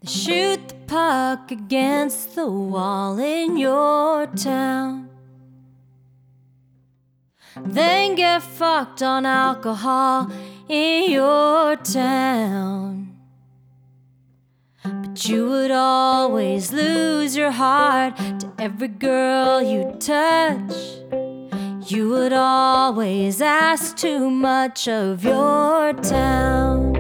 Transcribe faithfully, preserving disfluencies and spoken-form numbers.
Shoot the puck against the wall in your town, then get fucked on alcohol in your town. But you would always lose your heart to every girl you touch. You would always ask too much of your town.